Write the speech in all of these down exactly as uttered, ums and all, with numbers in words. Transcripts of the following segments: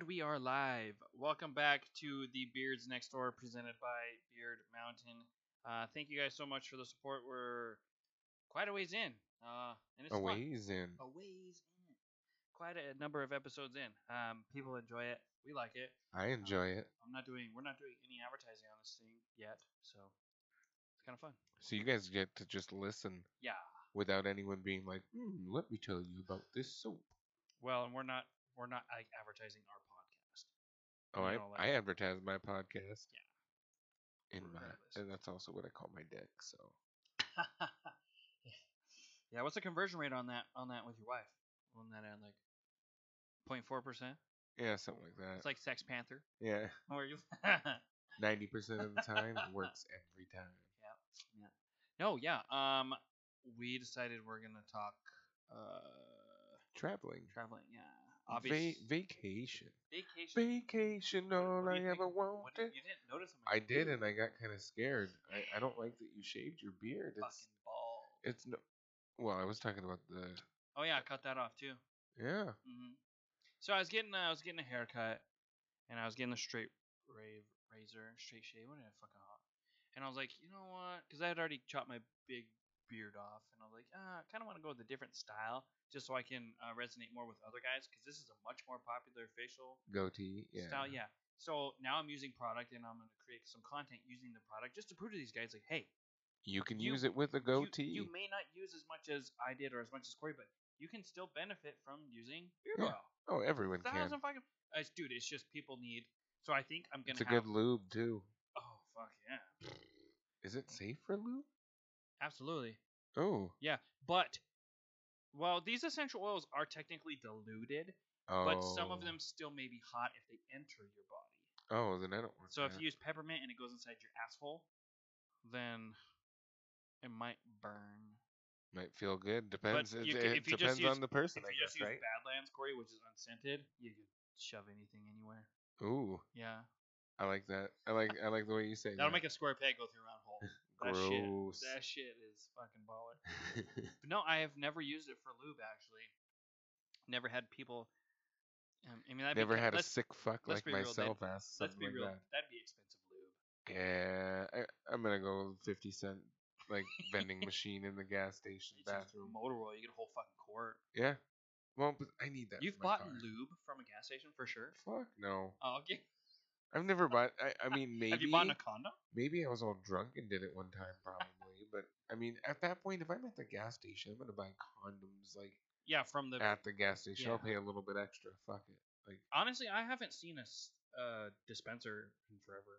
we are live. Welcome back to the Beards Next Door presented by Beard Mountain. Uh, thank you guys so much for the support. We're quite a ways in, uh, and it's A fun. ways in. A ways in. Quite a number of episodes in. Um, people enjoy it. We like it. I enjoy Um, it. I'm not doing. We're not doing any advertising on this thing yet, so it's kind of fun. So you guys get to just listen Yeah. without anyone being like, hmm, let me tell you about this soap. Well, and we're not. We're not like advertising our podcast. Oh, You I, know, like- I advertise my podcast. Yeah. In my, Regardless. and that's also what I call my deck. So Yeah, what's the conversion rate on that on that with your wife? On that end, like zero point four percent? yeah, something like that. It's like Sex Panther. yeah, Or you ninety percent of the time it works every time. Yeah. Yeah. No, yeah. Um we decided we're gonna talk uh Traveling, traveling, yeah. Va- Obvious vacation, vacation. vacation. All What do I you think- ever what did- wanted. you didn't notice on my I did, and I got kind of scared. I, I don't like that you shaved your beard. It's fucking ball. it's no. Well, I was talking about the Oh yeah, I cut that off too. yeah. hmm So I was getting uh, I was getting a haircut, and I was getting a straight rave razor, straight shave, whatever fucking hot. And I was like, you know what? Because I had already chopped my big beard off, and I was like, ah, I kind of want to go with a different style, just so I can uh, resonate more with other guys. Because this is a much more popular facial Goatee, yeah. style, yeah. So now I'm using product, and I'm gonna create some content using the product just to prove to these guys, like, hey, You can You- use it with a you, goatee. you may not use as much as I did or as much as Corey, but you can still benefit from using beard Yeah. oil. oh, everyone can. Thousand fucking, uh, dude, it's just people need. So I think I'm gonna It's a have. good lube too. Oh fuck yeah, Is it safe for lube? absolutely, Oh, yeah. But well, these essential oils are technically diluted, oh. but some of them still may be hot if they enter your body. Oh, then I don't want So if that. you use peppermint and it goes inside your asshole, then it might burn. Might feel good. Depends. But it you it can- if you just depends use- on the person, If I you guess, just use right? Badlands, Corey, which is unscented, you could shove anything anywhere. Ooh, Yeah, I like that. I like. I like the way you say that'll that. make a square peg go through a round hole. That shit, Gross. that shit is fucking baller. But no, I have never used it for lube. Actually, never had people. Um, I mean, that'd Never be, ki- had a let's, sick fuck let's like be real, myself. that- Ass let's something be like real. that. That'd be expensive lube. Yeah, I, I'm gonna go with fifty cent like vending machine in the gas station It's just bathroom. motor oil. You get a whole fucking quart. Yeah. Well, but I need that. You've for my bought car. lube from a gas station for sure. Fuck no. Oh, okay. I've never bought. I, I mean, maybe. Have you bought a condom? Maybe I was all drunk and did it one time, probably. But I mean, at that point, if I'm at the gas station, I'm gonna buy condoms like Yeah, from the. at the gas station. I'll yeah. pay a little bit extra. Fuck it. Like, Honestly, I haven't seen a s- uh, dispenser in forever.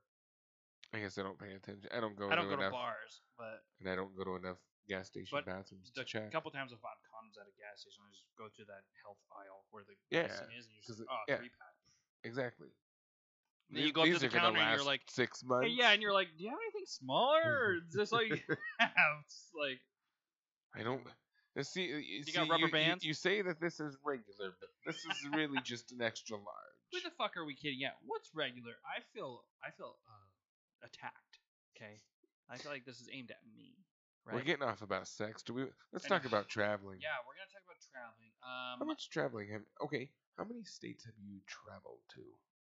I guess I don't pay attention. I don't go. I don't to go to enough, bars, but and I don't go to enough gas station But bathrooms the to check. couple times I've bought condoms at a gas station, I just go to that health aisle where the Yeah, medicine is, and you just 'cause like, it- oh, yeah. three pack. Exactly. Then you These- go up to these the are gonna counter and you're last like, six Hey, months. yeah, and you're like, do you have anything smaller, or is this all you have? It's like, I don't. uh, See, you, You see, got rubber you, bands? You, you say that this is regular, but this is really just an extra large. who the fuck are we kidding? Yeah, what's regular? I feel, I feel uh, attacked. Okay, I feel like this is aimed at me. Right? We're getting off about sex. Do we? Let's I know. talk about traveling. Yeah, we're gonna talk about traveling. How Um, much traveling have? Okay, how many states have you traveled to?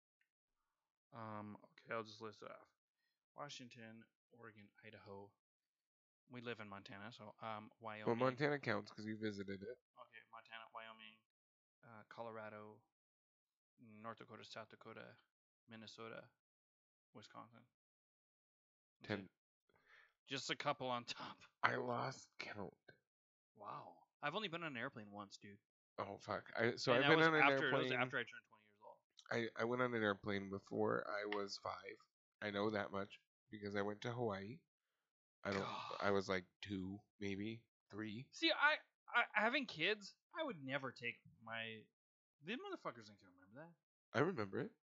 um, okay, I'll just list it off: Washington, Oregon, Idaho. We live in Montana, so um, Wyoming. Well, Montana counts because you visited it. Okay, Montana, Wyoming, uh, Colorado, North Dakota, South Dakota, Minnesota, Wisconsin. That's Ten. it. Just a couple on top. I lost count. Wow. I've only been on an airplane once, dude. Oh fuck! I so And I've that been was on an after, airplane. It was after I turned twenty years old. I I went on an airplane before I was five. I know that much because I went to Hawaii. I don't. God. I was like two, maybe three. See, I, I having kids, I would never take my. These motherfuckers ain't gonna remember that. I remember it.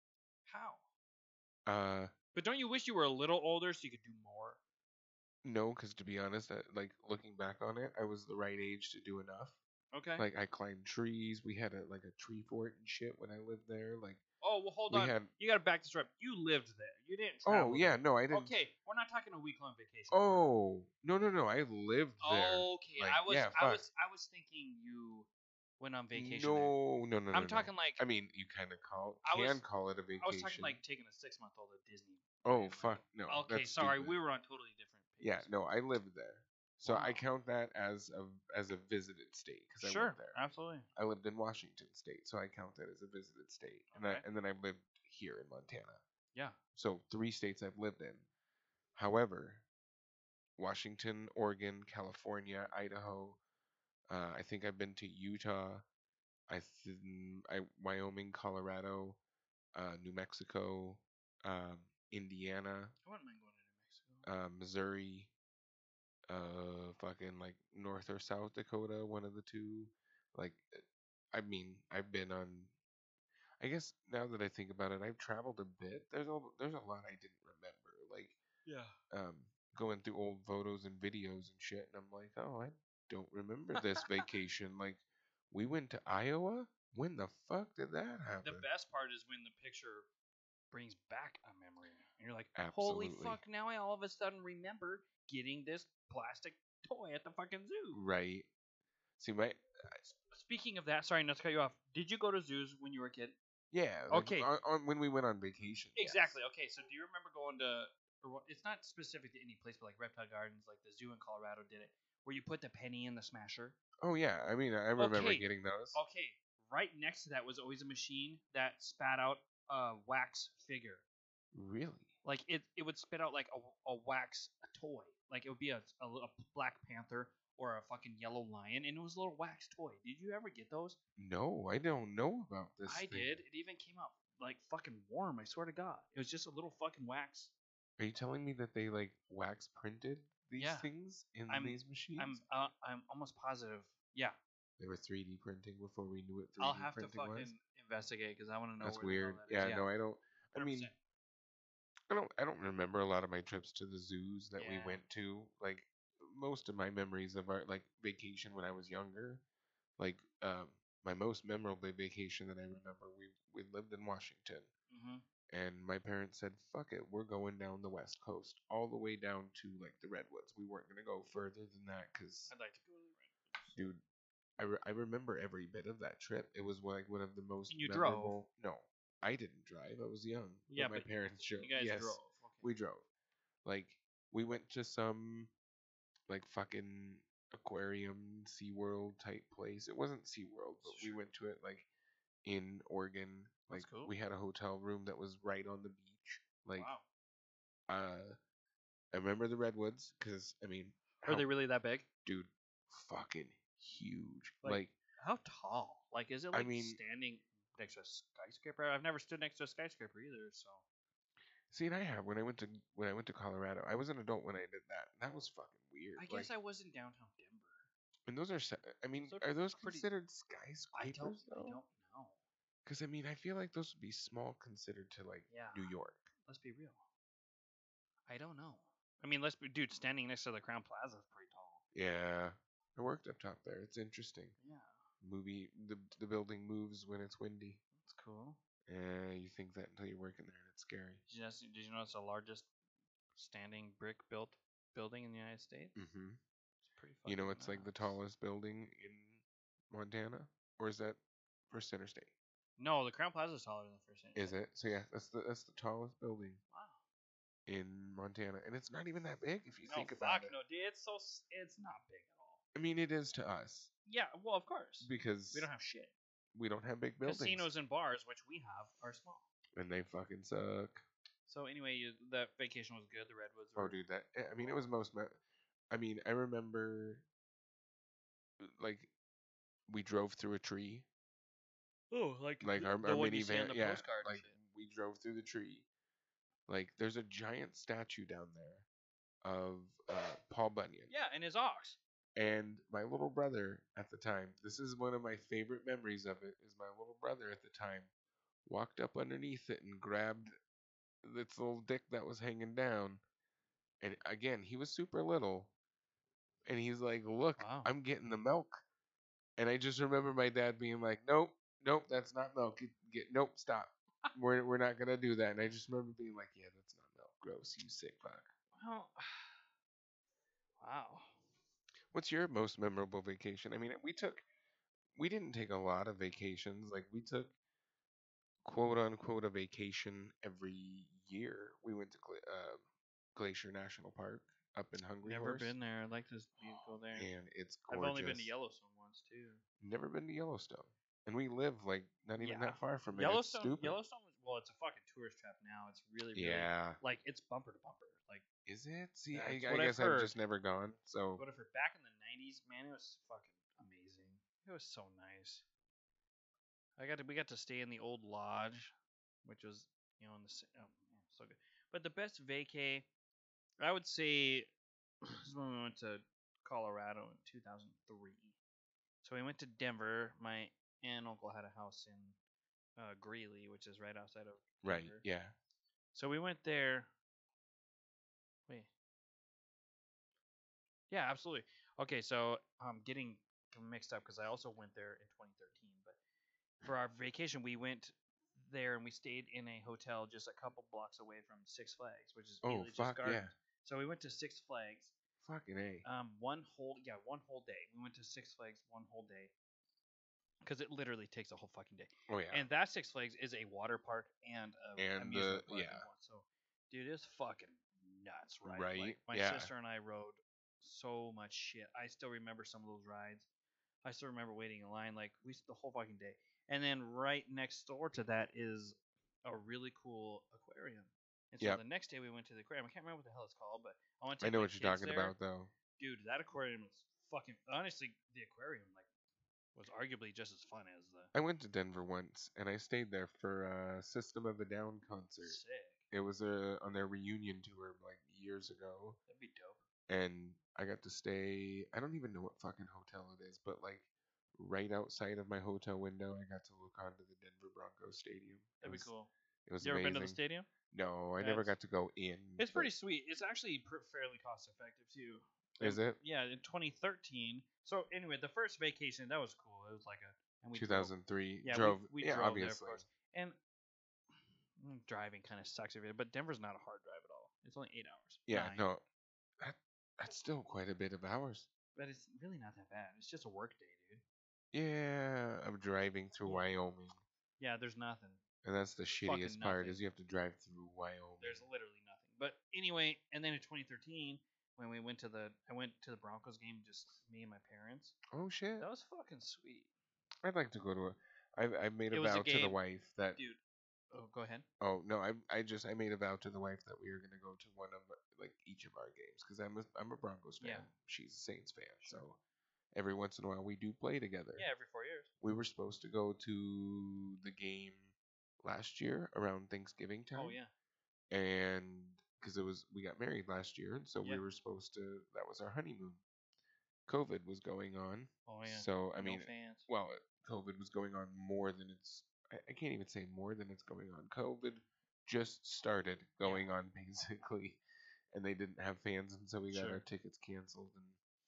How? Uh, But don't you wish you were a little older so you could do more? no, because to be honest, I, like looking back on it, I was the right age to do enough. Okay. Like I climbed trees. We had a like a tree fort and shit when I lived there. Like oh well, hold we on. had. You gotta back this up. You lived there. You didn't. Travel Oh yeah, there. no, I didn't. Okay, we're not talking a week long vacation. Oh no no no! I lived there. Okay, Like, I was yeah, I fuck. was I was thinking you Went on vacation there. No, no, no, no, I'm no. talking like I mean, you kind of call I can was- call it a vacation. I was talking like taking a six month old to Disney. Oh Right? fuck no. Okay, That's sorry, stupid. we were on totally different. Yeah, pages. no, I lived there, so I Wow. count that as a as a visited state because I Sure, went there. absolutely. I lived in Washington State, so I count that as a visited state, and I, Okay. and then I lived here in Montana. Yeah. So three states I've lived in. However, Washington, Oregon, California, Idaho. Uh, I think I've been to Utah. I, th- I Wyoming, Colorado, uh, New Mexico, um, Indiana, I wouldn't mind going to New Mexico. uh, Missouri, uh, fucking like North or South Dakota, one of the two. Like, I mean, I've been on. I guess now that I think about it, I've traveled a bit. There's a there's a lot I didn't remember. Like, Yeah. um, going through old photos and videos and shit, and I'm like, oh, I don't remember this vacation. Like, we went to Iowa. When the fuck did that happen? The best part is when the picture brings back a memory, and you're like, Absolutely. "Holy fuck!" Now I all of a sudden remember getting this plastic toy at the fucking zoo. Right. See, my Speaking of that, sorry not to cut you off. Did you go to zoos when you were a kid? yeah. Like, Okay. On, on when we went on vacation. yes. Exactly. Okay, so do you remember going to? Or what- it's not specific to any place, but like Reptile Gardens, like the zoo in Colorado did it, where you put the penny in the smasher. Oh yeah. I mean, I remember Okay. getting those. Okay, right next to that was always a machine that spat out a wax figure. Really? Like it, it would spit out like a, a wax toy. Like it would be a, a, a Black Panther or a fucking yellow lion, and it was a little wax toy. Did you ever get those? No, I don't know about this. I thing. did. It even came out like fucking warm. I swear to God, it was just a little fucking wax. Are you telling me that they like wax printed these Yeah. things in I'm- these machines? I'm uh, I'm almost positive. Yeah, They were three D printing before we knew what three D I'll have to printing fucking was. investigate because I want to know. That's where the hell weird. that is. Yeah, no, I don't. I one hundred mean, percent. I don't. I don't remember a lot of my trips to the zoos that we Yeah. went to. Like most of my memories of our like vacation when I was younger. Like um, my most memorable vacation that I remember, we we lived in Washington, hmm and my parents said, "Fuck it, we're going down the West Coast, all the way down to like the redwoods. We weren't gonna go further than that, cause I'd like to go to the Redwoods. dude, I, re- I remember every bit of that trip. It was like one of the most And you drove? memorable. No, I didn't drive. I was young. Yeah, but my but parents drove. You guys yes, drove. Okay. we drove. Like we went to some like fucking aquarium, SeaWorld type place. It wasn't SeaWorld, but we Sure. went to it like in Oregon. Like That's cool. we had a hotel room that was right on the beach. Like Wow. uh, I remember the redwoods because I mean, Were how- they really that big? dude, fucking huge. Like, like How tall? Like, is it I like mean- standing next to a skyscraper? I've never stood next to a skyscraper either, so. See, and I have when I went to when I went to Colorado. I was an adult when I did that. That was fucking weird. I like, guess I was in downtown Denver. and those are. se- I mean, Those are are those pretty- considered I skyscrapers don't. I though? don't know. Because I mean, I feel like those would be small considered to like Yeah. New York. Let's be real. I don't know. I mean, let's be, dude. Standing next to the Crown Plaza is pretty tall. Yeah, I worked up top there. It's interesting. Yeah, Movie the the building moves when it's windy. that's cool. Yeah, you think that until you're working there, and it's scary. Did you, know, did you know it's the largest standing brick built building in the United States? Mm-hmm. It's pretty. You know, fucking it's like the nuts. tallest building in Montana, or is that First Interstate? No, the Crown Plaza is taller than the first. Is it? So yeah, that's the that's the tallest building Wow. in Montana, and it's not even that big if you No, think fuck about it. no, dude. It's so. s- It's not big at all. I mean, it is to us Yeah, well, of course. because We don't have shit. we don't have big buildings, Casinos and bars, which we have, are small. and they fucking suck. So anyway, you, that vacation was good. The redwoods. Oh, Were, dude, that I mean, it was most. Me- I mean, I remember like we drove through a tree, Oh, like like the, our, the our one you see minivan. on the Yeah, postcard and like shit. we drove through the tree. Like, there's a giant statue down there of uh, Paul Bunyan. Yeah, and his ox. And my little brother at the time, this is one of my favorite memories of it, is my little brother at the time walked up underneath it and grabbed its little dick that was hanging down. And again, he was super little. And he's like, look, Wow. I'm getting the milk. And I just remember my dad being like, nope, nope, that's not milk. Get, get, nope, stop. we're, we're not going to do that. And I just remember being like, yeah, that's not milk. Gross, you sick fuck. Well, wow. What's your most memorable vacation? I mean, we took we didn't take a lot of vacations. Like we took quote unquote a vacation every year. We went to Gla- uh, Glacier National Park up in Hungry Never Horse, been there. I'd like to s- be- go there. and it's I've gorgeous. only been to Yellowstone once too. Never been to Yellowstone, and we live like not even Yeah. that far from it. It's Yellowstone. stupid. Yellowstone was well. It's a fucking tourist trap now. It's really, really Yeah. like it's bumper to bumper. Like Is it? See, That's I, I what I've guess I've heard. just never gone. So whatever. Back in the nineties, man, it was fucking amazing. It was so nice. I got to we got to stay in the old lodge, which was you know in the ci- oh, man, so good. But the best vacay, I would say, is when we went to Colorado in two thousand three. So we went to Denver. My aunt and uncle had a house in uh, Greeley, which is right outside of right, Denver. yeah, So we went there. Wait. Yeah, absolutely. Okay, so I'm getting mixed up because I also went there in twenty thirteen. But for our vacation, we went there and we stayed in a hotel just a couple blocks away from Six Flags, which is Oh, Elitch's fuck, yeah. Gardens. So we went to Six Flags. fucking a. Um, one whole yeah, one whole day. We went to Six Flags one whole day because it literally takes a whole fucking day. Oh yeah, And that Six Flags is a water park and a And, amusement uh, park. yeah. in one. So, dude, it's fucking nuts, right? Right, Like, my yeah. sister and I rode so much shit. I still remember some of those rides. I still remember waiting in line like we the whole fucking day. And then right next door to that is a really cool aquarium. And so Yep. the next day we went to the aquarium. I can't remember what the hell it's called, but I want to I take know my what you're kids talking there. about though. Dude, that aquarium is fucking honestly the aquarium like was arguably just as fun as the I went to Denver once, and I stayed there for a System of a Down concert. sick. It was a on their reunion tour like years ago, That'd be dope. and I got to stay. I don't even know what fucking hotel it is, but like right outside of my hotel window, I got to look onto the Denver Broncos stadium. It That'd was be cool. it was You ever amazing. been to the stadium? No, I never That's- got to go in. It's but- pretty sweet. It's actually pr- fairly cost effective too. Is Um, it? Yeah, in twenty thirteen. So anyway, the first vacation that was cool. It was like a and we two drove- thousand three. Yeah, drove. we, we yeah, drove obviously. there, of course. And mm, driving kind of sucks every day, but Denver's not a hard drive at all. It's only eight hours. Yeah, Nine. no, that, that's still quite a bit of hours. But it's really not that bad. It's just a work day, dude. Yeah, I'm driving through Yeah. Wyoming, Yeah, there's nothing. and that's the shittiest Fucking part nothing. is you have to drive through Wyoming. There's literally nothing. But anyway, and then in twenty thirteen, when we went to the, I went to the Broncos game, just me and my parents. Oh shit! That was fucking sweet, I'd like to go to a. I I made a It was a vow to the game- wife that. dude. Oh, go ahead. Oh no, I I just I made a vow to the wife that we were gonna go to one of like each of our games because I'm a I'm a Broncos fan. Yeah. She's a Saints fan, so every once in a while we do play together. Yeah, every four years. We were supposed to go to the game last year around Thanksgiving time. Oh yeah. And because it was we got married last year, and so Yeah. we were supposed to. That was our honeymoon. COVID was going on, Oh yeah. so I no mean, fans. well, COVID was going on more than it's. I, I can't even say more than it's going on. COVID just started going on basically, and they didn't have fans, and so we got Sure. our tickets canceled. And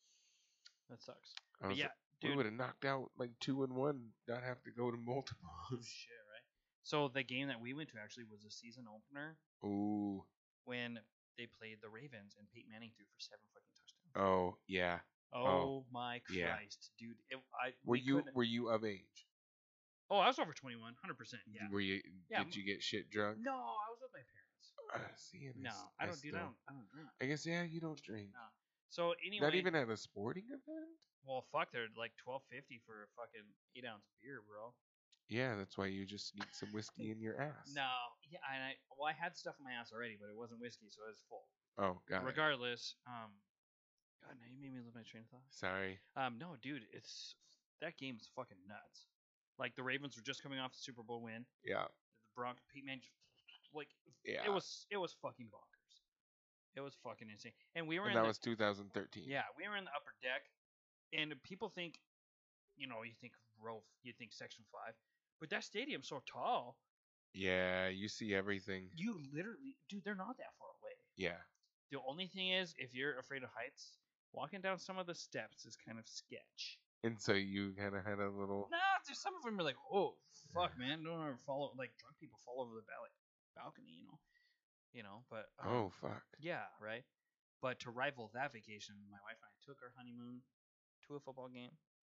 That sucks. I But was yeah, like, we dude. would have knocked out like two and one, not have to go to multiples. Shit, right? So the game that we went to actually was a season opener Ooh, when they played the Ravens and Peyton Manning threw for seven fucking touchdowns. oh yeah. Oh, my yeah. Christ, dude! It, I Were we you couldn't- were you of age? Oh, I was over twenty-one, hundred percent. Yeah. Were you? Yeah, Did you get shit drunk? No, I was with my parents. Uh, see, and No, s- I don't do still- that. I don't, I don't drink. I guess yeah, you don't drink. No. So anyway, Not even at a sporting event. well, fuck, they're like twelve fifty for a fucking eight ounce beer, bro. Yeah, that's why you just sneak some whiskey in your ass. No, yeah, and I well, I had stuff in my ass already, but it wasn't whiskey, so it was full. Oh, got it. Regardless, um, God, now you made me lose my train of thought. Sorry. Um, no, dude, it's that game is fucking nuts. Like the Ravens were just coming off the Super Bowl win. Yeah. The Broncos, Pete Manning, like Yeah. it was it was fucking bonkers. It was fucking insane. And we were And in that the, was two thousand thirteen. yeah, we were in the upper deck, and people think, you know, you think row, you think section five, but that stadium's so tall, Yeah, you see everything. you literally, dude, they're not that far away. Yeah. The only thing is, if you're afraid of heights, walking down some of the steps is kind of sketch. And so you kind of had a little. Nah, there's some of them are like, oh fuck, man, don't ever follow like drunk people fall over the ballet balcony, you know, you know. But um, Oh fuck. yeah, right. But to rival that vacation, my wife and I took our honeymoon to a football game.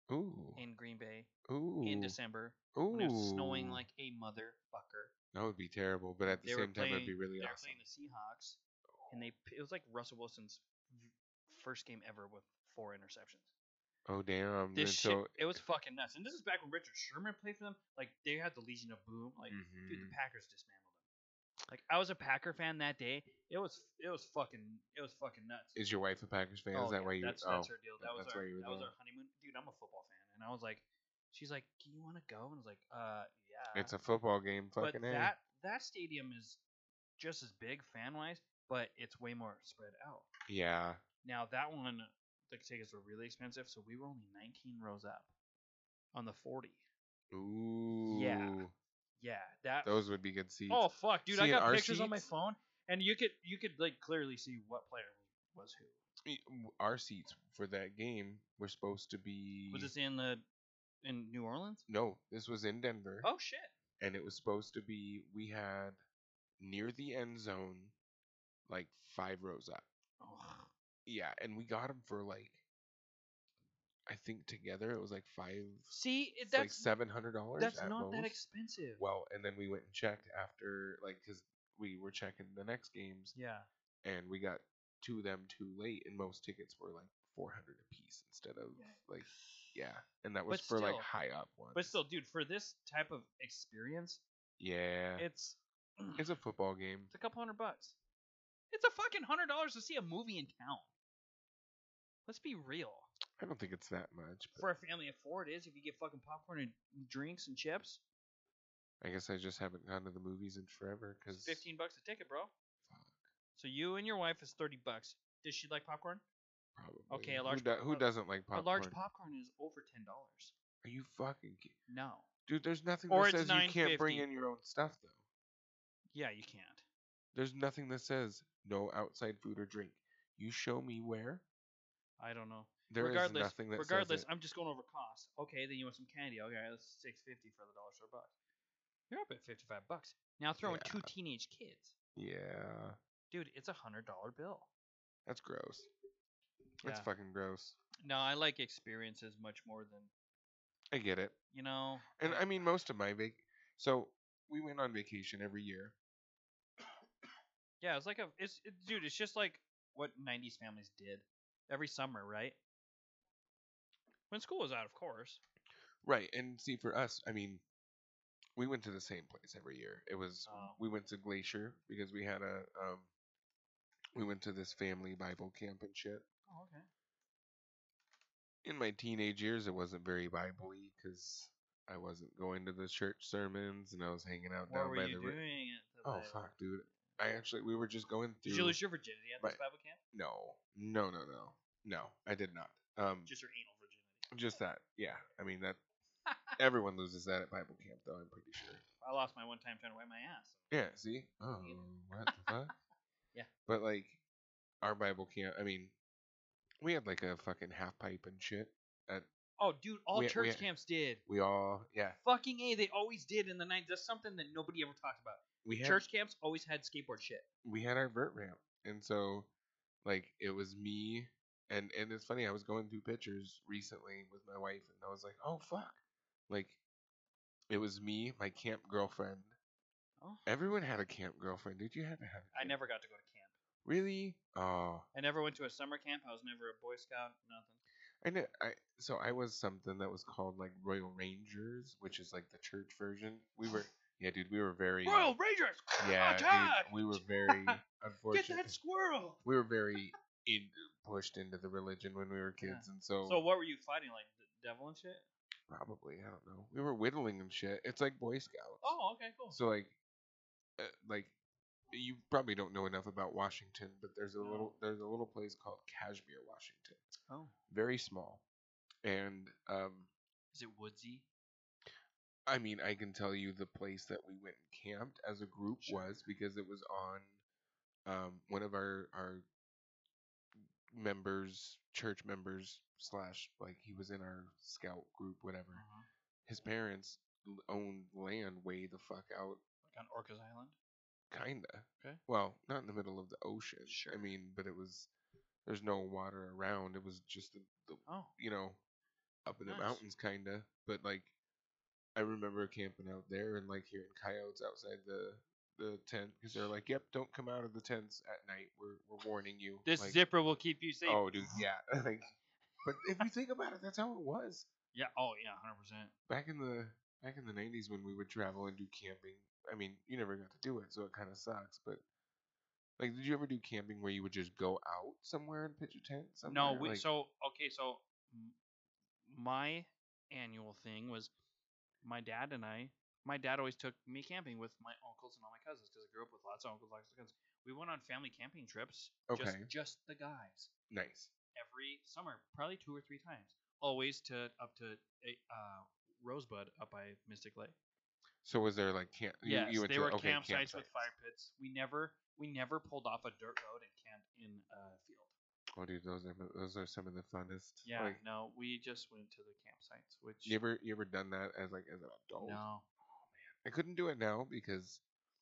Ooh. in Green Bay Ooh. in December Ooh. when it was snowing like a motherfucker. That would be terrible, but at the They were same time, playing. it'd be really They were awesome. playing the Seahawks, and they it was like Russell Wilson's v- first game ever with four interceptions. Oh damn! This And shit, so, it was fucking nuts. And this is back when Richard Sherman played for them. Like they had the Legion of Boom. Like, dude, the mhm. Packers dismantled them. Like I was a Packer fan that day. It was it was fucking it was fucking nuts. Is your wife a Packers fan? Oh, Is that yeah, why you? that's oh, that's her deal. That was that's our why you were that was there. our honeymoon. Dude, I'm a football fan, and I was like, she's like, "Do you want to go?" And I was like, "Uh, yeah." It's a football game. But Fucking A. that that stadium is just as big fan wise, but it's way more spread out. Yeah. Now that one, the tickets were really expensive, so we were only nineteen rows up on the forty. Ooh. Yeah, that. Those would be good seats. Oh fuck, dude! I See, in got our pictures on my seats- phone, and you could you could like clearly see what player was who. E- w- Our seats for that game were supposed to be. Was this in the in New Orleans? No, this was in Denver. Oh shit! And it was supposed to be. We had near the end zone, like five rows up. Oh. Yeah, and we got them for like. I think together it was like five. See, it, It's like that's seven hundred dollars. that's at not that most. expensive. Well, and then we went and checked after, like, because we were checking the next games, Yeah. and we got to them too late, and most tickets were like four hundred a piece instead of like, yeah, and that was But for like still- high up ones. But still, dude, for this type of experience, yeah, it's it's a football game. it's a couple hundred bucks. It's a fucking hundred dollars to see a movie in town. Let's be real. I don't think it's that much, but For a family of four, it is. If you get fucking popcorn and drinks and chips, I guess I just haven't gone to the movies in forever because it's fifteen bucks a ticket, bro. So you and your wife is thirty bucks. Does she like popcorn? Probably. Okay, a Who large do- pop- who doesn't like popcorn? A large popcorn is over ten dollars. Are you fucking ki- No. dude? There's nothing Or that it's says you can't bring nine fifty. in your own stuff though. Yeah, you can't. There's nothing that says no outside food or drink. You show me where. I don't know. There is regardless, nothing that regardless, says it. I'm just going over cost. Okay, then you want some candy. Okay, that's six fifty for the dollar store bucks. You're up at fifty five bucks. Now throw in two Yeah. teenage kids, Yeah, dude. It's a hundred dollar bill. that's gross. That's Yeah. fucking gross. No, I like experiences much more than I get it. you know. And I mean, most of my vac. So we went on vacation every year. Yeah, it's like a it's it, dude. It's just like what nineties families did every summer, right? When school was out, of course. Right, and see, for us, I mean, we went to the same place every year. It was Oh. we went to Glacier because we had a um, we went to this family Bible camp and shit. Oh, okay. In my teenage years, it wasn't very Bible-y because I wasn't going to the church sermons and I was hanging out What down were by you the. ri- doing at the Oh Bible? fuck, dude! I actually we were just going through. Did you lose your virginity at this my- Bible camp? No, no, no, no, no. I did not. Um, Just your anal virginity. just that. Yeah, I mean that. Everyone loses that at Bible camp, though. I'm pretty sure. I lost my one time trying to wipe my ass. Yeah. See. Oh, what the fuck? Yeah. But like, our Bible camp. I mean, we had like a fucking half pipe and shit. At Oh, dude, all We- church we- camps did. we all yeah. Fucking A, they always did in the nineties. That's something that nobody ever talked about. We had Church camps always had skateboard shit. we had our vert ramp, and so like it was me. And, and it's funny, I was going through pictures recently with my wife, and I was like, oh, fuck. Like, it was me, my camp girlfriend. Oh. Everyone had a camp girlfriend. Did you have to have a I camp? never got to go to camp. Really? Oh. I never went to a summer camp. I was never a Boy Scout. Nothing. I know. I so I was something that was called like Royal Rangers, which is like the church version. We were, yeah, dude. We were very Royal Rangers! yeah, dude, Attack! we were very Get unfortunate. that squirrel! We were very in, pushed into the religion when we were kids, and so, So what were you fighting, like the devil and shit? probably I don't know. We were whittling and shit. It's like Boy Scouts. Oh, okay, cool. So like, uh, like you probably don't know enough about Washington, but there's a No. little there's a little place called Kashmir, Washington. Oh. Very small, and um. Is it woodsy? I mean, I can tell you the place that we went and camped as a group Sure. was because it was on um, one of our our members, church members slash like he was in our scout group, whatever. Uh-huh. His parents l- owned land way the fuck out, Like on Orcas Island? kinda. Okay. Well, not in the middle of the ocean. I Sure. mean, but it was there's no water around. It was just the, the Oh. you know, up in the Nice. mountains, kinda. But like, I remember camping out there and like hearing coyotes outside the the tent because they're like, "Yep, don't come out of the tents at night. We're we're warning you." This Like, zipper will keep you safe. oh, dude, yeah. Like, but if you think about it, that's how it was Yeah. Oh yeah, hundred percent. back in the back in the nineties when we would travel and do camping. I mean, you never got to do it, so it kind of sucks. But like, did you ever do camping where you would just go out somewhere and pitch a tent somewhere? No, we Like, so okay. So m- my annual thing was my dad and I. My dad always took me camping with my uncles and all my cousins because I grew up with lots of uncles, lots of cousins. We went on family camping trips, just okay, just the guys, nice. every summer, probably two or three times. Always to up to a- uh, Rosebud up by Mystic Lake. So was there like camp? You Yes, you went they to were okay campsites with campsites. fire pits. We never we never pulled off a dirt road and camped in a field. Oh, dude, those are those are some of the funnest. Yeah, Like, no, we just went to the campsites, which you ever you ever done that as like as an adult? no. I couldn't do it now because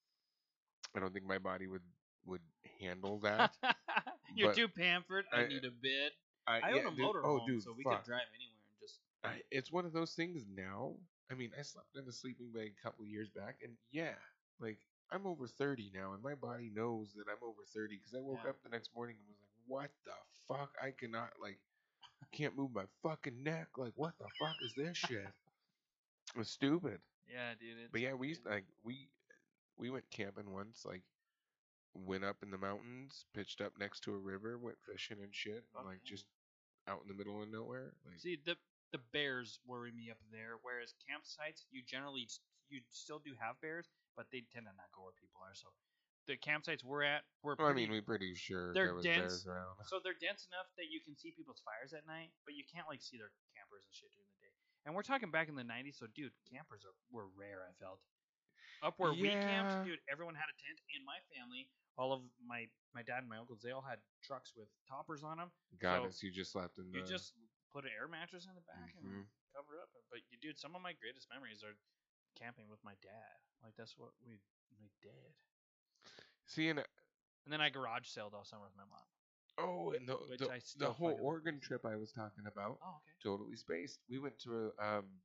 I don't think my body would would handle that. You're But too pampered. I, I, need a bed. I, I yeah, own a dude, motorhome, oh, dude, so we fuck. could drive anywhere and just. I, it's one of those things now. I mean, I slept in a sleeping bag a couple years back, and yeah, like I'm over thirty now, and my body knows that I'm over thirty because I woke Yeah. up the next morning and was like, "What the fuck? I cannot like, can't move my fucking neck. Like, what the fuck is this shit?" It was stupid. Yeah, dude. It's But yeah, we used like we we went camping once, like went up in the mountains, pitched up next to a river, went fishing and shit, and Fuck like yeah. just out in the middle of nowhere. Like, See, the the bears worry me up there. Whereas campsites, you generally s- you still do have bears, but they tend to not go where people are. So the campsites we're at, we're well, I pretty. mean, we're pretty sure they're there was dense. bears around. So they're dense enough that you can see people's fires at night, but you can't like see their campers and shit during the day. And we're talking back in the nineties, so dude, campers are were rare. I felt up where we camped, Yeah. dude. Everyone had a tent, and my family, all of my my dad and my uncles, they all had trucks with toppers on them. Got so it. So you just slept in the. you just put an air mattress in the back and Mhm. cover it up. But you, dude, some of my greatest memories are camping with my dad. Like that's what we we did. See, and And then I garage sailed all summer with my mom. oh, and the Which the, I the still whole fucking love. Oregon trip I was talking about, Oh, okay. totally spaced. We went to a um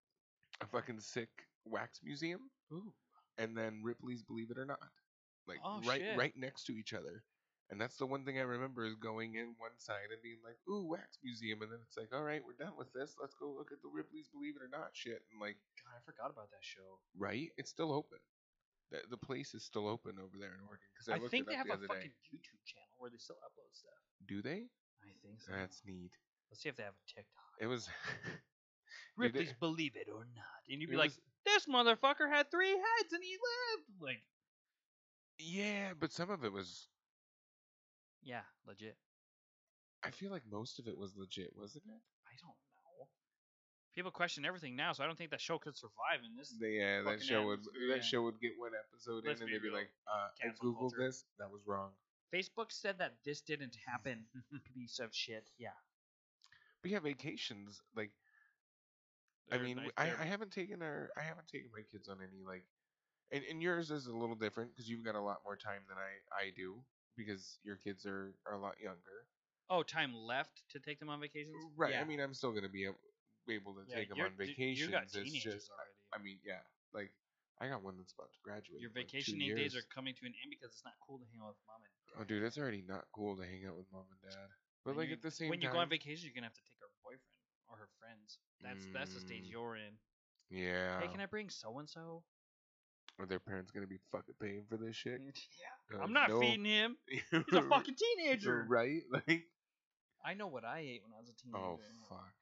a fucking sick wax museum, Ooh. and then Ripley's Believe It or Not, like Oh, right shit. right next to each other. And that's the one thing I remember is going in one side and being like, "Ooh, wax museum," and then it's like, "All right, we're done with this. Let's go look at the Ripley's Believe It or Not shit." And like, God, I forgot about that show. right, it's still open. The, the place is still open over there in Oregon because I, I looked think it they up have the a other fucking day. YouTube channel where they still upload stuff. Do they? I think so. That's neat. Let's see if they have a TikTok. It was. Dude, Ripley's it- Believe It or Not. And you'd be it like, was- this motherfucker had three heads and he lived. Like, yeah, but some of it was. yeah, legit. I feel like most of it was legit, wasn't it? I don't know. People question everything now, so I don't think that show could survive in this. They, yeah, that fucking show would atmosphere, that yeah. show would get one episode Let's in, and be they'd be real. like, uh, "I Cancel googled culture. this. That was wrong." Facebook said that this didn't happen. Piece of shit. Yeah. But yeah, vacations. Like, I They're mean, nice- I, they're- I haven't taken our I haven't taken my kids on any like, and, and yours is a little different because you've got a lot more time than I I do because your kids are, are a lot younger. Oh, time left to take them on vacations? Right. Yeah. I mean, I'm still gonna be able, be able to Yeah, take them you're- on d- vacations. You got It's teenagers just, already. I mean, yeah, like I got one that's about to graduate. Your in, like, two vacationing days years. are coming to an end because it's not cool to hang out with mom and dad. Oh, dude, it's already not cool to hang out with mom and dad. But When like you- at the same when you time, go on vacation, you're gonna have to take her boyfriend or her friends. That's that's the stage Mm. you're in. yeah. Hey, can I bring so and so? Are their parents gonna be fucking paying for this shit? Yeah. Uh, I'm not no. feeding him. He's a fucking teenager. right? Like, I know what I ate when I was a teenager. oh fuck.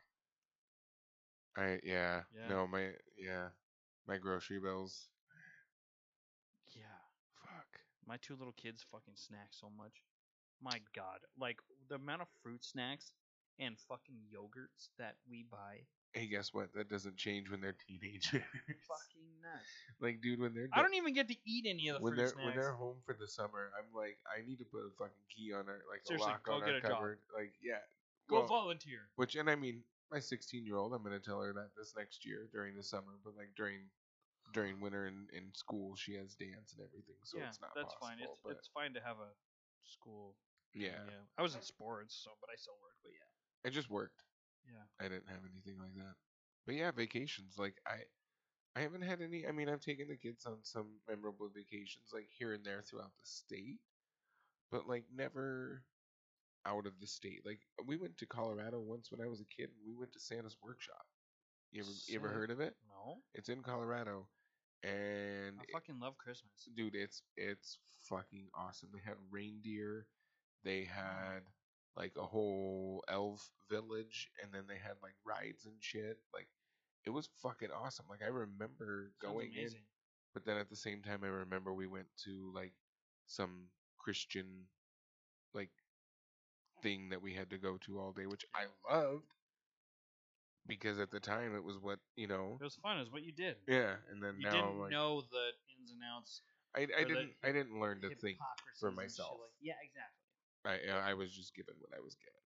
I yeah. Yeah. No, my yeah, my grocery bills. Yeah. Fuck. My two little kids fucking snack so much. My God, like the amount of fruit snacks and fucking yogurts that we buy. Hey, guess what? That doesn't change when they're teenagers. Fucking nuts. Like, dude, when they're I don't even get to eat any of the when fruit they're snacks. when they're home for the summer, I'm like, I need to put a fucking key on our like Seriously, a lock go on get our a job. cupboard. Like, yeah. Go well, volunteer. Which, and I mean, my sixteen year old, I'm gonna tell her that this next year during the summer, but like during during winter in, in school, she has dance and everything, so yeah, it's not that's possible. fine. It's but it's fine to have a school. yeah, Yeah, I was in sports, so but I still work. But yeah, it just worked. Yeah. I didn't have anything like that. But yeah, vacations. Like I, I haven't had any. I mean, I've taken the kids on some memorable vacations, like here and there throughout the state, but like never out of the state. Like we went to Colorado once when I was a kid. We went to Santa's Workshop. You ever you ever Sick. heard of it? No. It's in Colorado, and I fucking love Christmas. dude, it's it's fucking awesome. They had reindeer, they had like a whole elf village, and then they had like rides and shit. Like it was fucking awesome. Like I remember Sounds going in, amazing. but then at the same time, I remember we went to like some Christian like thing that we had to go to all day, which I loved because at the time it was what you know. It was fun. It was what you did. Yeah, and then You now didn't I'm like, know the ins and outs. I I or the didn't I didn't learn to think hypocrisies for and shit myself. Like, yeah, exactly. I I was just given what I was given.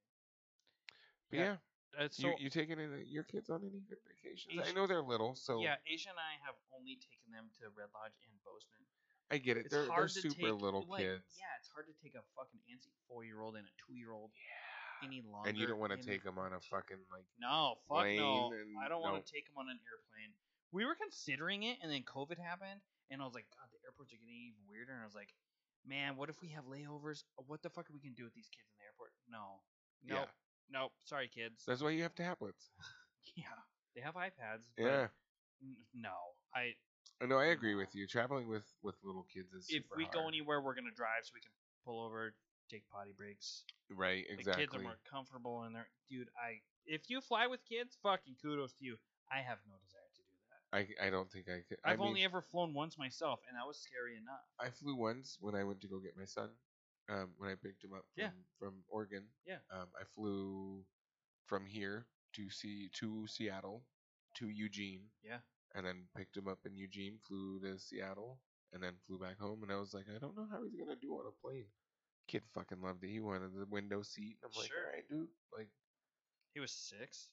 But Yeah. yeah, Uh, so you you taking any, your kids on any good vacations? I Asian- know they're little, so yeah, Asia and I have only taken them to Red Lodge and Bozeman. I get it. It's They're they're hard to super take, little like, kids, Yeah, it's hard to take a fucking antsy four year old and a two year old any longer. and you don't want to in- take them on a fucking like. No, fuck no. plane and I don't want no. to take them on an airplane. We were considering it, and then COVID happened, and I was like, God, the airports are getting even weirder. And I was like, man, what if we have layovers? What the fuck are we gonna do with these kids in the airport? No, nope, Yeah. nope. Sorry, kids. That's why you have tablets. Yeah, they have iPads. But Yeah, n- no, I. I know. I agree with you. Traveling with with little kids is If super we go hard. anywhere, we're gonna drive so we can pull over, take potty breaks. Right, The exactly. kids are more comfortable, and they're dude. I if you fly with kids, fucking kudos to you. I have no desire to do that. I I don't think I could. I've I mean, only ever flown once myself, and that was scary enough. I flew once when I went to go get my son. Um, when I picked him up from Yeah. from Oregon. Yeah. Um, I flew from here to see to Seattle, to Eugene, Yeah. and then picked him up in Eugene, flew to Seattle, and then flew back home. And I was like, I don't know how he's gonna do on a plane. Kid fucking loved it. He wanted the window seat. And I'm like, Sure. all right, dude. Like He was six.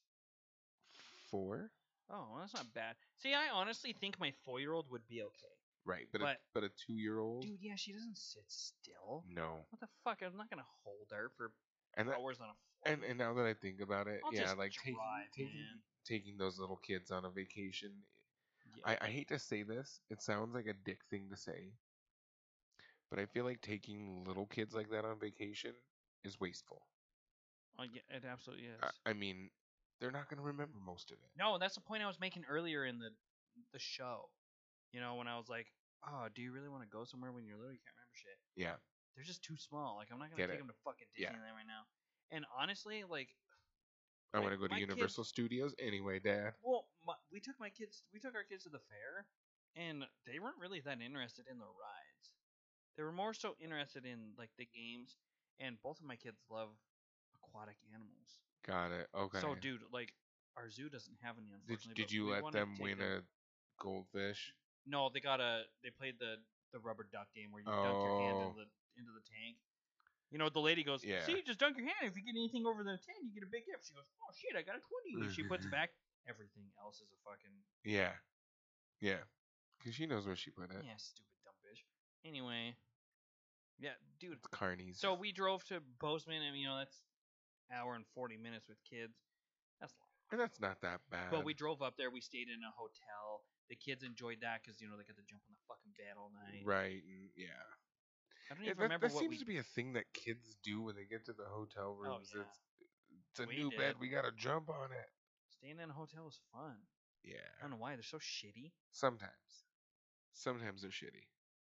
four, Oh, well, that's not bad. See, I honestly think my four-year-old would be okay. right? But But- a, but a two year old, Dude, yeah, she doesn't sit still. no. What the fuck? I'm not gonna hold her for And that, hours on a and flight. and now that I think about it, I'll yeah, just like taking drive, taking man. taking those little kids on a vacation. Yeah. I, I hate to say this. It sounds like a dick thing to say. But I feel like taking little kids like that on vacation is wasteful. Oh, yeah, it absolutely is. I, I mean, they're not going to remember most of it. No, that's the point I was making earlier in the the show. You know, when I was like, "Oh, do you really want to go somewhere when you're little? You can't remember shit." Yeah. They're just too small. Like, I'm not gonna Get take it. them to fucking Yeah. Disneyland right now. And honestly, like, I My- want to go to my Universal Studios anyway, Dad. well, my, we took my kids, we took our kids to the fair, and they weren't really that interested in the rides. They were more so interested in like the games, and both of my kids love aquatic animals. Got it. Okay. So, dude, like, our zoo doesn't have any, did, unfortunately. did but you we let wanted to them take win a goldfish? No, they got a. They played the the rubber duck game where you dunk your hand Oh. into the into the tank. You know, the lady goes, Yeah. "See, just dunk your hand. If you get anything over the ten, you get a big gift." She goes, "Oh shit, I got a twenty." And she puts it back. Everything else is a fucking Yeah. Yeah. Because she knows where she put it. yeah, stupid dumb bitch. Anyway, yeah, dude. It's Carney's. So we drove to Bozeman, and you know that's hour and forty minutes with kids. That's long. and that's not that bad. But we drove up there. We stayed in a hotel. The kids enjoyed that because you know they got to jump on the fucking bed all night. Right. And yeah. I don't Yeah, even that, remember that what seems we. to be a thing that kids do when they get to the hotel Oh, rooms. yeah. It's, it's a We new bed. did. We gotta jump on it. Staying in a hotel is fun. I Yeah. don't know why they're so shitty. Sometimes. Sometimes they're shitty.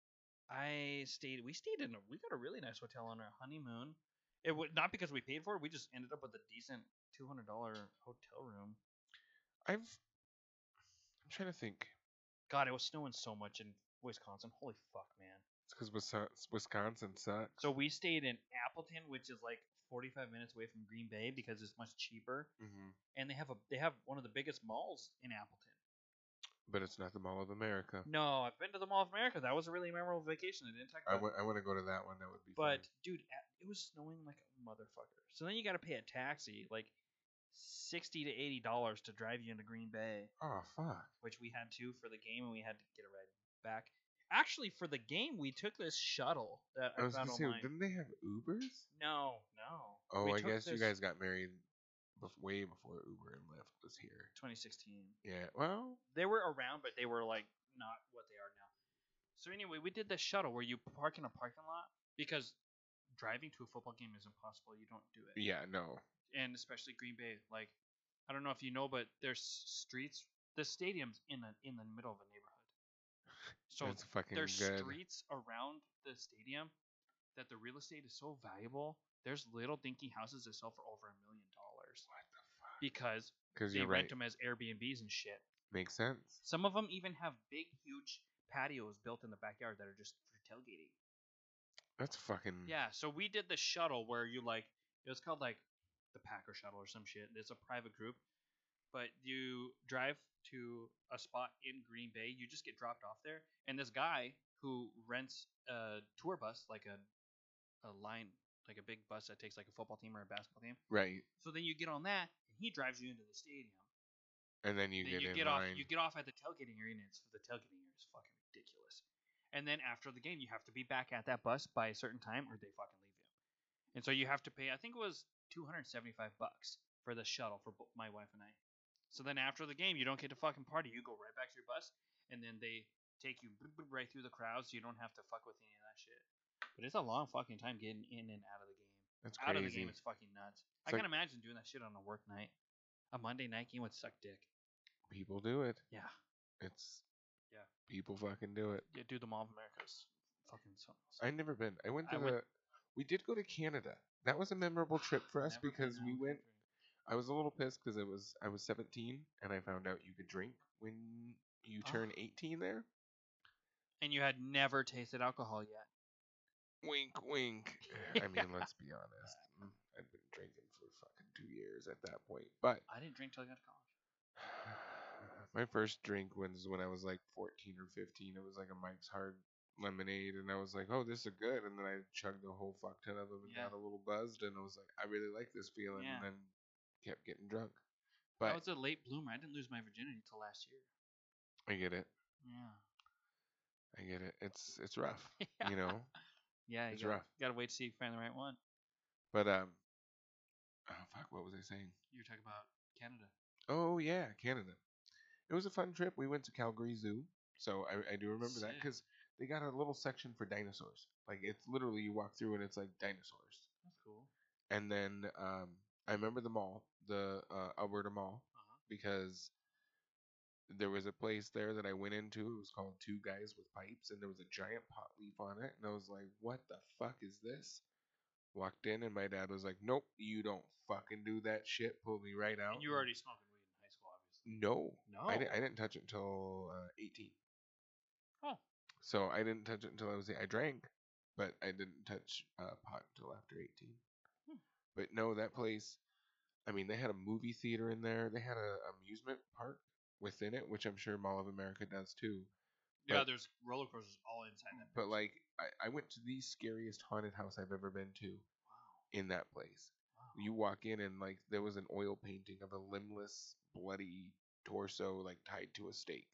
I stayed. We stayed in a. We got a really nice hotel on our honeymoon. It would not because we paid for it. We just ended up with a decent two hundred dollar hotel room. I've. I'm trying to think. God, it was snowing so much in Wisconsin. Holy fuck, man. It's because Wisconsin sucks. So we stayed in Appleton, which is like forty-five minutes away from Green Bay because it's much cheaper, hmm and they have a they have one of the biggest malls in Appleton. But it's not the Mall of America. No, I've been to the Mall of America. That was a really memorable vacation. I didn't talk I about. want. I want to go to that one. That would be. But fun. dude, a- it was snowing like a motherfucker. So then you got to pay a taxi, like sixty to eighty dollars to drive you into Green Bay, Oh fuck. which we had to for the game, and we had to get a ride back. Actually, for the game, we took this shuttle that I, I was found gonna say, online. didn't they have Ubers? No, no. Oh, We I took guess you this- guys got married bef- way before Uber and Lyft was here. twenty sixteen. Yeah. Well, They were around, but they were like not what they are now. So anyway, we did the shuttle where you park in a parking lot because driving to a football game is impossible. You don't do it. yeah, no. And especially Green Bay. Like, I don't know if you know, but there's streets. The stadium's in the in the middle of a neighborhood. So That's fucking there's good. streets around the stadium that the real estate is so valuable. There's little dinky houses that sell for over a million dollars What the fuck? because Because they you're rent right. them as Airbnbs and shit. Makes sense. Some of them even have big, huge patios built in the backyard that are just for tailgating. That's fucking. Yeah, so we did the shuttle where you like it was called like the Packer shuttle or some shit. It's a private group, but you drive to a spot in Green Bay. You just get dropped off there, and this guy who rents a tour bus, like a a line, like a big bus that takes like a football team or a basketball team. Right. So then you get on that, and he drives you into the stadium. And then you then get you in get off. line. You get off at the tailgating area, and it's the tailgating area is fucking ridiculous. And then after the game, you have to be back at that bus by a certain time, or they fucking leave you. And so you have to pay. I think it was two hundred seventy-five bucks for the shuttle for bo- my wife and I. So then after the game, you don't get to fucking party. You go right back to your bus, and then they take you right through the crowd, so you don't have to fuck with any of that shit. But it's a long fucking time getting in and out of the game. That's Out of the crazy. game, it's fucking nuts. It's I like- can't imagine doing that shit on a work night. A Monday night game would suck dick. People do it. Yeah. It's. Yeah. People fucking do it. Yeah, dude, the Mall of America's fucking something else. I never been. I went to I the. went- We did go to Canada. That was a memorable trip for us Never been because to we no went. country. I was a little pissed because it was I was seventeen and I found out you could drink when you turn Oh. eighteen there. And you had never tasted alcohol yet. Wink, wink. I mean, let's be honest. Mm, I'd been drinking for fucking two years at that point. But I didn't drink till I got to college. my first drink was when I was like fourteen or fifteen. It was like a Mike's Hard lemonade, and I was like, "Oh, this is good." And then I chugged a whole fuck ton of them and Yeah. got a little buzzed, and I was like, "I really like this feeling," Yeah. and then kept getting drunk. I But was a late bloomer. I didn't lose my virginity till last year. I get it. Yeah. I get it. It's it's rough, you know. Yeah, you It's gotta, rough. gotta wait to see if you find the right one. But um, oh fuck, what was I saying? You were talking about Canada. Oh yeah, Canada. It was a fun trip. We went to Calgary Zoo, so I, I do remember that Sick. because they got a little section for dinosaurs. Like it's literally you walk through and it's like dinosaurs. That's cool. And then um, I remember the mall, the uh, Alberta Mall, Uh-huh. because there was a place there that I went into. It was called Two Guys with Pipes, and there was a giant pot leaf on it. And I was like, what the fuck is this? Walked in, and my dad was like, nope, you don't fucking do that shit. Pulled me right out. And you were already smoking weed in high school, obviously. No. No. I, di- I didn't touch it until uh, eighteen. Oh. So I didn't touch it until I was I drank, but I didn't touch uh, pot until after eighteen. Hmm. But no, that place, I mean, they had a movie theater in there. They had a amusement park within it, which I'm sure Mall of America does too. Yeah, But- there's roller coasters all inside that. But bitch. like, I, I went to the scariest haunted house I've ever been to wow. in that place. Wow. You walk in and like there was an oil painting of a limbless, bloody torso like tied to a stake.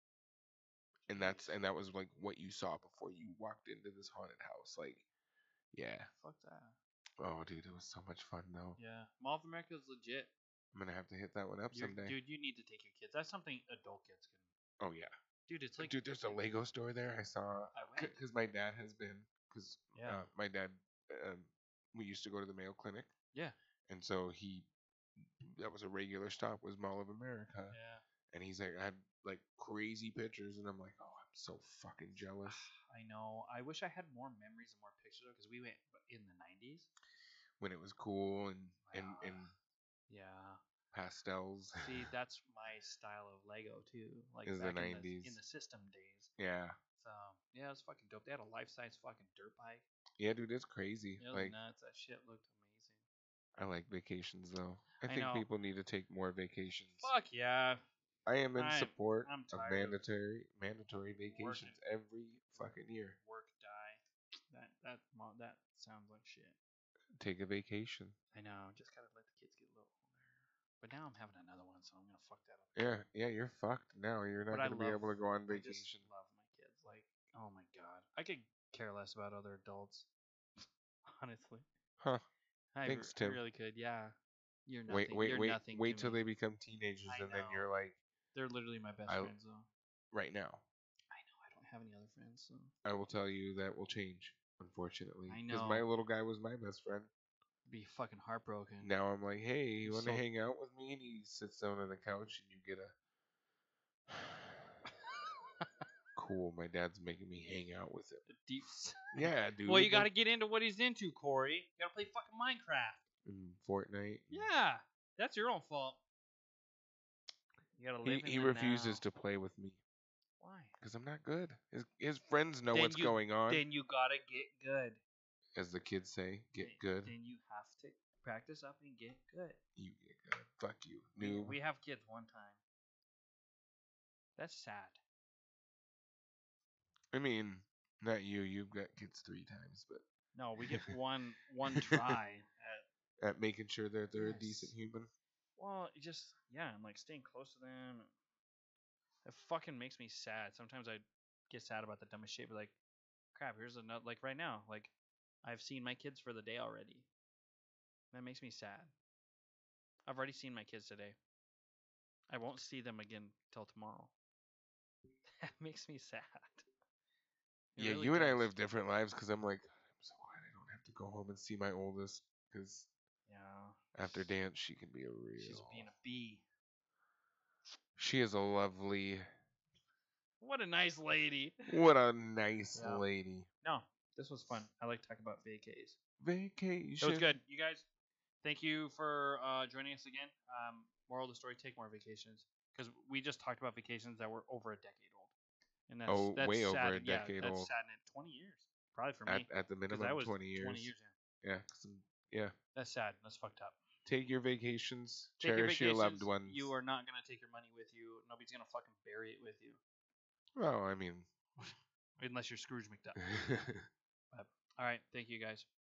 And that's and that was like what you saw before you walked into this haunted house. Like, yeah. Fuck that. Oh, dude, it was so much fun though. Yeah. Mall of America is legit. I'm gonna have to hit that one up You're- someday. Dude, you need to take your kids. That's something adult kids can. Oh yeah, Dude, it's like. dude. There's a Lego store there. I saw I went. because my dad has been because Yeah. uh, my dad um, we used to go to the Mayo Clinic. Yeah. And so he that was a regular stop was Mall of America. Yeah. And he's like, I had like crazy pictures, and I'm like, oh, I'm so fucking jealous. I know. I wish I had more memories and more pictures because we went in the nineties. When it was cool and and Wow. and Yeah. pastels. See, that's my style of Lego too. Like Is the back in the, nineties. in the system days. Yeah, So yeah, it was fucking dope. They had a life size fucking dirt bike. yeah, dude, it's crazy. It was Like, nuts. That shit looked amazing. I like vacations though. I, I think know. people need to take more vacations. Fuck yeah. I am in I'm- support I'm of tired of mandatory mandatory vacations working. every fucking year. Work die. That that mo- that sounds like shit. Take a vacation. I know. Just gotta let the kids get a little older. But now I'm having another one, so I'm gonna fuck that up. Yeah, yeah, you're fucked now. You're not But I gonna be love- able to go on I just vacation. love my kids. Like, oh my god, I could care less about other adults. Honestly, Huh. I, Thanks, r- I Tim. really could. Yeah, You're nothing. Wait, wait, You're wait, nothing. wait to till me. they become teenagers, I and then know. you're like, They're literally my best I friends, though. right now. I know. I don't have any other friends, so. I will tell you that will change, unfortunately, I because know. my little guy was my best friend. Be fucking heartbroken. Now I'm like, hey, you want to So- hang out with me? And he sits down on the couch, and you get a cool. My dad's making me hang out with him. Deep. Yeah, dude. Well, you got to get into what he's into, Corey. You got to play fucking Minecraft. in Fortnite. Yeah, that's your own fault. You gotta live. He in he the refuses now. to play with me Why? because I'm not good. His his friends know Then what's you- going on, Then you gotta get good. as the kids say. Get Then- good. Then you have to practice up and get good. You get good. Fuck you, We, noob. we have kids one time. That's sad. I mean, not you. You've got kids three times, but No, we get one one try at. at making sure that they're Yes. a decent human. Well, it just yeah, I'm like staying close to them. It fucking makes me sad. Sometimes I get sad about the dumbest shit. But like, crap, here's another. Like right now, like I've seen my kids for the day already. That makes me sad. I've already seen my kids today. I won't see them again till tomorrow. That makes me sad. It Yeah, really you and I does. live different lives because I'm like, I'm so glad I don't have to go home and see my oldest because Yeah. after dance she can be a real. She's being a bee. She is a lovely. What a nice lady. What a nice Yeah. lady. No, this was fun. I like talking about vacays. Vacation. It was good. You guys, thank you for uh, joining us again. Um, moral of the story: take more vacations because we just talked about vacations that were over a decade old, and that's Oh, that's way over sad. a decade yeah, that's old. sad in twenty years, probably for At, me. at the 'cause minimum, that was twenty years. Twenty years. Yeah. Yeah, 'cause I'm- yeah. That's sad. That's fucked up. Take your vacations. Take Cherish your, your loved vacations. ones. You are not gonna take your money with you. Nobody's gonna fucking bury it with you, Well, I mean. unless you're Scrooge McDuck. All right. Thank you guys.